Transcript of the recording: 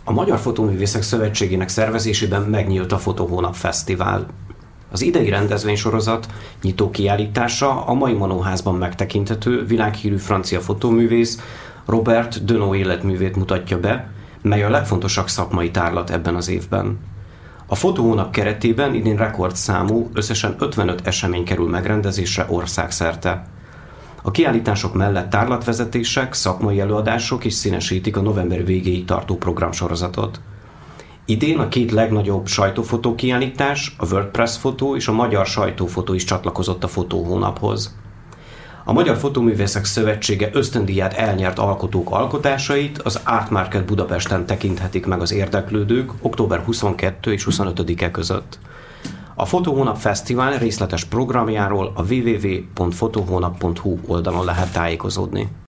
A Magyar Fotóművészek Szövetségének szervezésében megnyílt a Fotóhónap Fesztivál. Az idei rendezvénysorozat nyitó kiállítása a mai Manóházban megtekinthető világhírű francia fotóművész Robert Denot életművét mutatja be, mely a legfontosabb szakmai tárlat ebben az évben. A Fotóhónap keretében idén rekordszámú, összesen 55 esemény kerül megrendezésre országszerte. A kiállítások mellett tárlatvezetések, szakmai előadások is színesítik a november végéig tartó programsorozatot. Idén a két legnagyobb sajtófotó kiállítás, a WordPress fotó és a Magyar Sajtófotó is csatlakozott a Fotóhónaphoz. A Magyar Fotóművészek Szövetsége ösztöndíját elnyert alkotók alkotásait az Art Market Budapesten tekinthetik meg az érdeklődők október 22 és 25-e között. A Fotóhónap Fesztivál részletes programjáról a www.fotohonap.hu oldalon lehet tájékozódni.